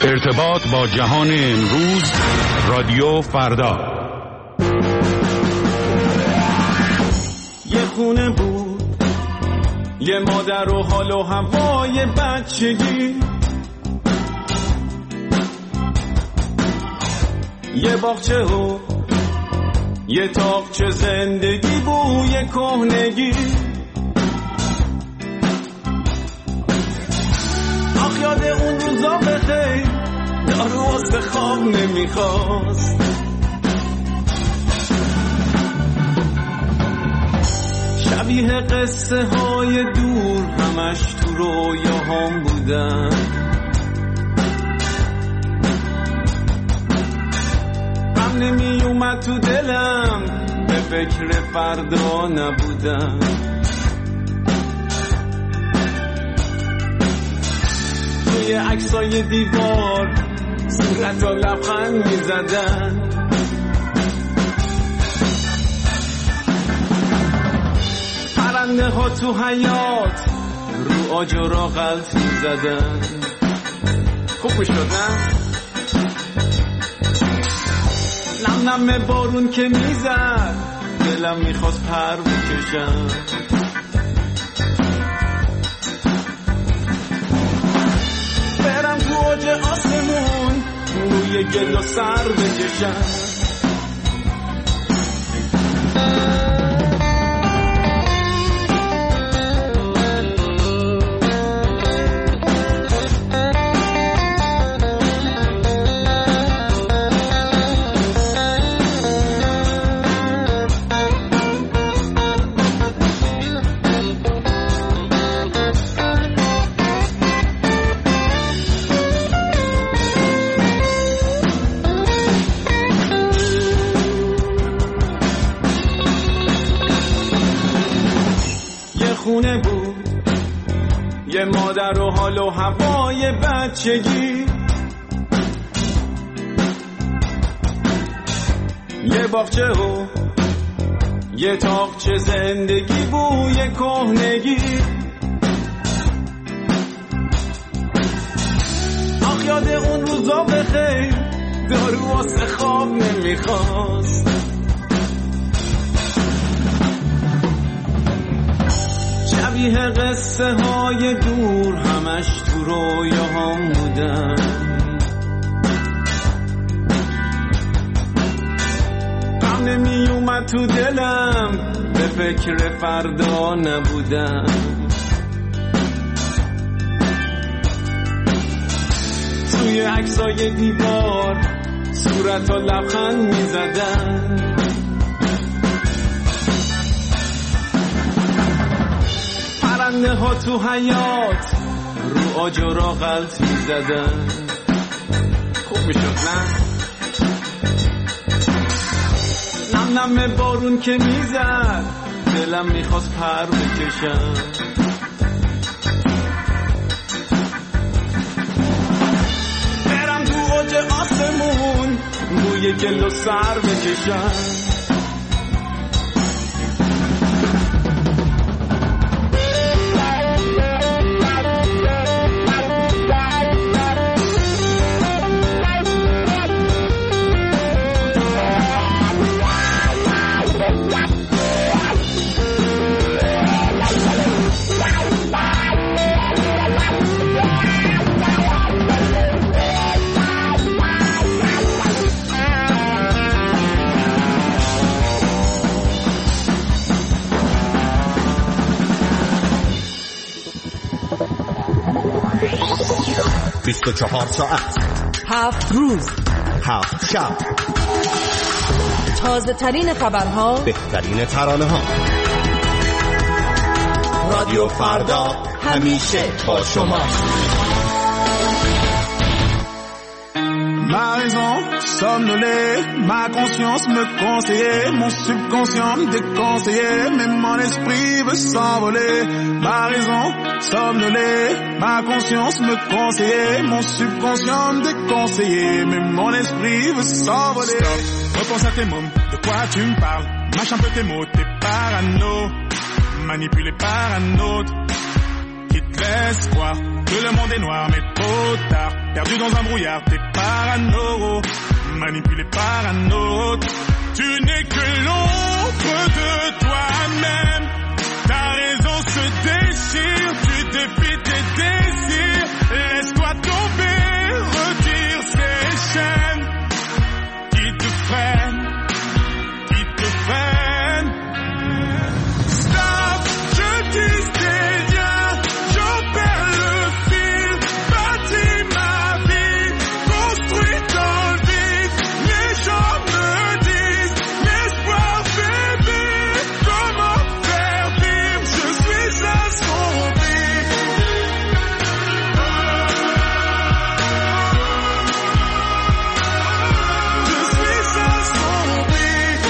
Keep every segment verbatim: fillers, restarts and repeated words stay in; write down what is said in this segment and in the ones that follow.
ارتباط با جهان امروز، رادیو فردا. یه خونه بود، یه مادر و حال و هوای بچگی، یه باغچه و یه تاقچه زندگی، بوی کهنگی. آخ یاد اون روزا بخیر، دارو واسه خواب نمیخواست. شبیه قصه های دور همش تو رویاهام بودن. غم نمی اومد تو دلم، به فکر فردا نبودم. توی عکسای دیوار صورت و لبخند می زدن. پرنده ها تو حیات رو آجرا غلط می زدن. خوب می شد نه؟ نم نم بارون که می زد، دلم می خواست پر بکشم. برم تو اوج آسمون، روی گل و سر بکشم. خونه بود، یه مادر و حال و هوای بچگی، یه باغچه و یه تاقچه زندگی، بوی کهنگی. آخ یاد اون روزا بخیر، دارو واسه خواب نمیخواست. شبیه قصه های دور همش تو رویاهام بودن. غم نمی اومد تو دلم، به فکر فردا نبودم. توی عکسای دیوار صورت و لبخند می زدن. پرنده ها تو حیات رو آجرا غلط می زدن. خوب می شد نه؟ نم نم بارون که می زد، دلم می خواست پر بکشم. برم تو اوج آسمون، بوی گل و سر بکشم. بیست و چهار ساعت، هفت روز، هفت شب، تازه ترین خبرها، بهترین ترانه ها. رادیو فردا همیشه با شما. Ma raison somnolée, ma conscience me conseillait, mon subconscient me déconseillait, mais mon esprit veut s'envoler. Ma raison somnolée, ma conscience me conseillait, mon subconscient me déconseillait, mais mon esprit veut s'envoler. Stop, repense à tes mômes, de quoi tu me parles? Mâche un peu tes mots, t'es parano, manipulé par un autre qui te laisse croire que le monde est noir mais trop tard. Perdu dans un brouillard, t'es parano, manipulé par un autre. Tu n'es que l'ombre de toi-même. Ta raison se déchire, tu défies tes désirs. Laisse-toi tomber, retire ces chaînes qui te freinent, qui te freinent. Stop, je dis tes liens, j'en perds le fil. Bâtis ma vie, construis dans le vide. Les gens me disent, l'espoir fait vivre. Comment faire vivre, je suis assombri. Je suis assombri.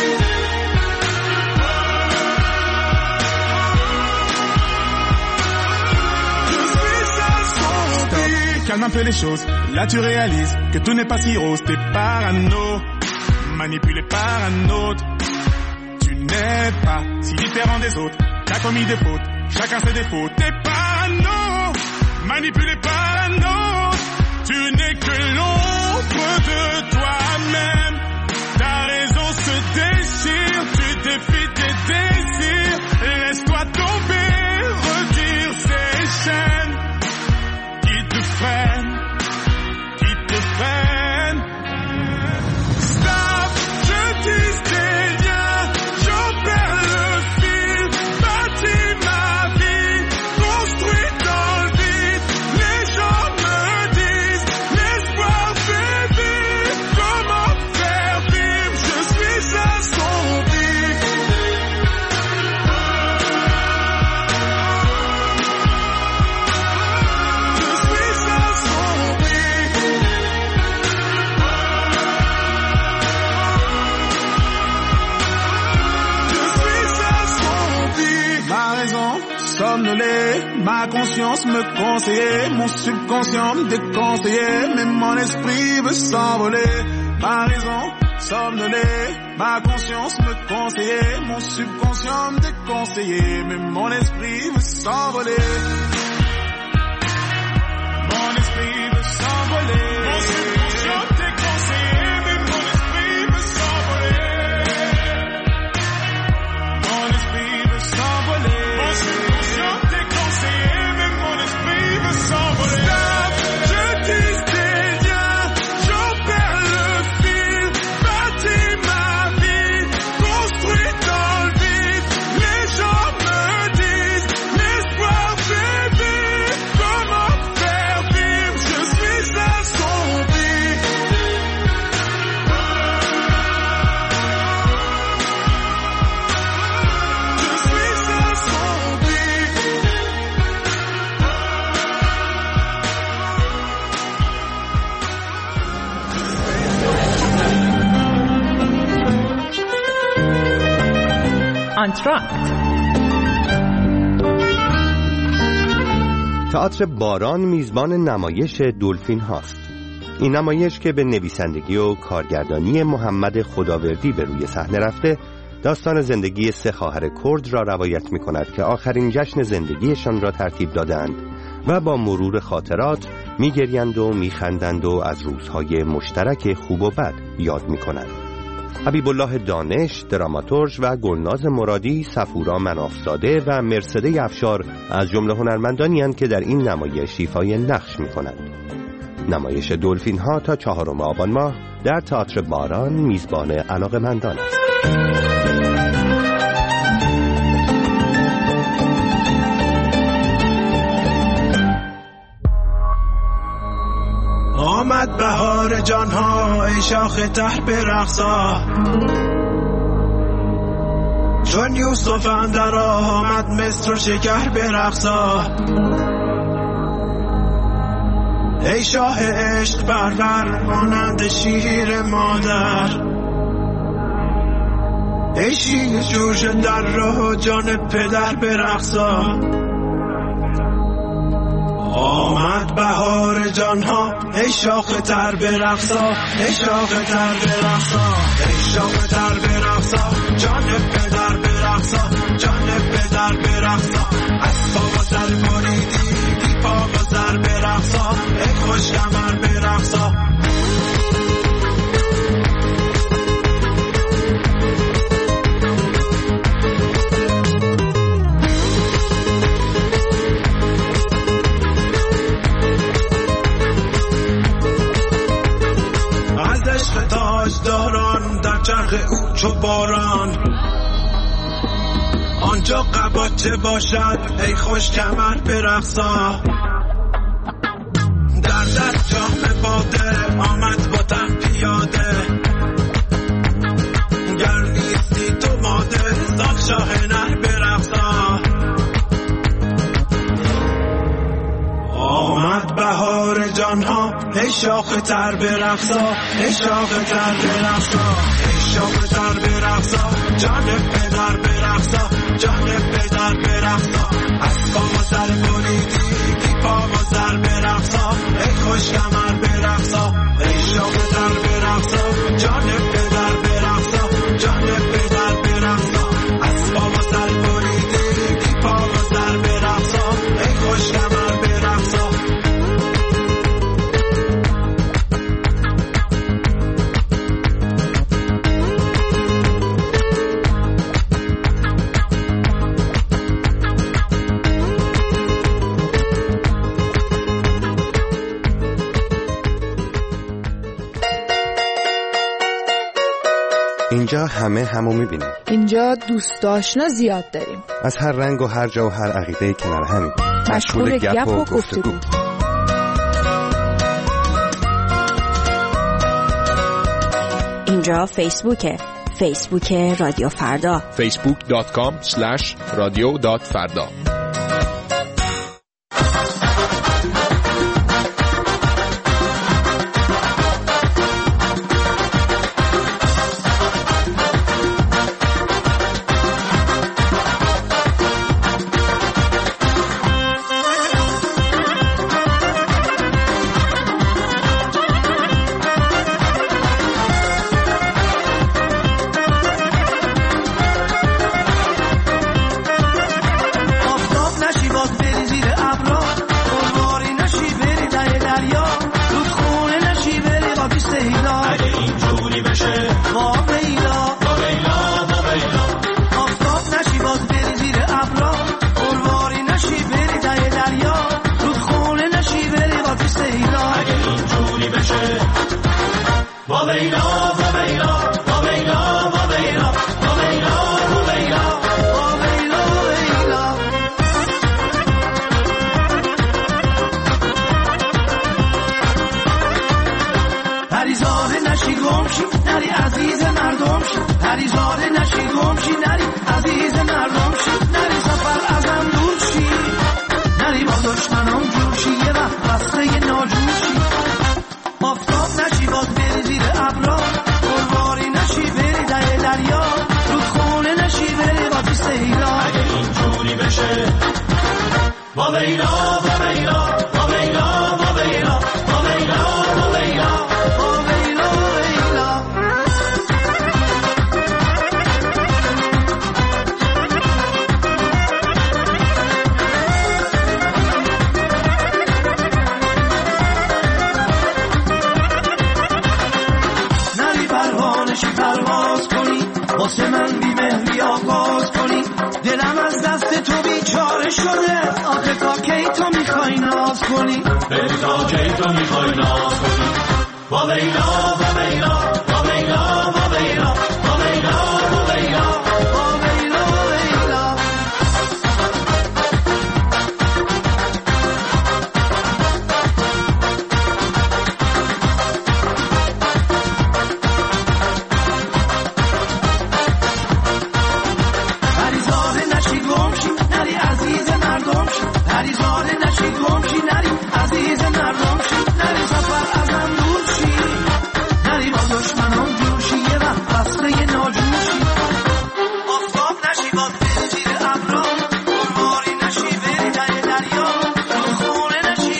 Calme un peu les choses, là tu réalises que tout n'est pas si rose, t'es parano, manipulé par un autre. Tu n'es pas si différent des autres, t'as commis des fautes, chacun ses défauts. T'es parano, manipulé par un autre. Tu n'es que l'ombre de toi-même. Ta raison se déchire, tu défies tes désirs. Laisse-toi tomber, retire ces chaînes qui te freinent, qui te freinent. Stop, je dis tes liens, j'en perds le fil. Bâtis ma vie, construis dans le vide. Les gens me disent, l'espoir fait vivre. Comment faire vivre, je suis assombri. Somnolé, ma conscience me conseillait, mon subconscient me déconseillait, mais mon esprit veut s'envoler. Ma raison, somnolé, ma conscience me conseillait, mon subconscient me déconseillait, mais mon esprit veut s'envoler. Mon esprit veut s'envoler. Mon subconscient me déconseillait, mais mon esprit veut s'envoler. Mon esprit veut s'envoler. Mon subconscient déconseillé, mais mon esprit veut s'envoler. Stop, je dis tes liens, j'en perds le fil. Bâtis ma vie, construis dans le vide. Les gens me disent, l'espoir fait vivre. Comment faire vivre, je suis assombri. Je suis assombri. انتراکت. تئاتر باران میزبان نمایش دلفین هاست. این نمایش که به نویسندگی و کارگردانی محمد خداوردی به روی صحنه رفته، داستان زندگی سه خواهر کرد را روایت می کند که آخرین جشن زندگیشان را ترتیب دادند و با مرور خاطرات می گریند و می خندند و از روزهای مشترک خوب و بد یاد می کنند. حبیب الله دانش دراماتورگ و گلناز مرادی، صفورا منافزاده و مرسده افشار از جمله هنرمندانی اند که در این نمایش ایفای نقش می کنند. نمایش دلفین ها تا چهارم آبان ماه در تئاتر باران میزبان علاقه‌مندان است. آمد بهار جانها ای شاخ تر برقصا، چون یوسف اندر آمد مصر و شکر برقصا. ای شاه عشق پرور مانند شیر مادر، ای شیر جوش در راه جان پدر برقصا. آمد بهار جانها ای شاخ تر برقصا، ای شاخ تر برقصا، ای شاخ تر برقصا، جان پدر برقصا، جان پدر برقصا. از پا و سر بریدی بی پا و سر کمر برقصا ای خوش کمر برقصا از عشق تاجداران در چرخ او چو باران آنجا قباچه باشد ای خوش کمر برقصا در دست جام باده آمد با تن پیاده گر نیستی تو ماده زان شاه نر برقصا آمد بهار جانها ای شاخ تر برقصا ای شاخ تر برقصا ای شاخ تر برقصا جان پدر برقصا جان پدر برقصا از پا و سر بریدی بی پا و سر برقصا ای خوش کمر برقصا ای شاخ تر برقصا جان پدر برقصا جان پدر برقصا از پا و سر بریدی بی پا و سر برقصا ای خوش کمر برقصا اینجا همه همو میبینیم. اینجا دوست آشنا زیاد داریم. از هر رنگ و هر جا و هر عقیده کنار همیم. مشغول گپ و گفتگو. اینجا فیسبوکه. فیسبوک رادیو فردا. فیسبوک دات کام اسلش رادیو دات فردا.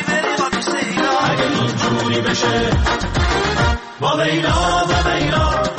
بشه با بینا با بینا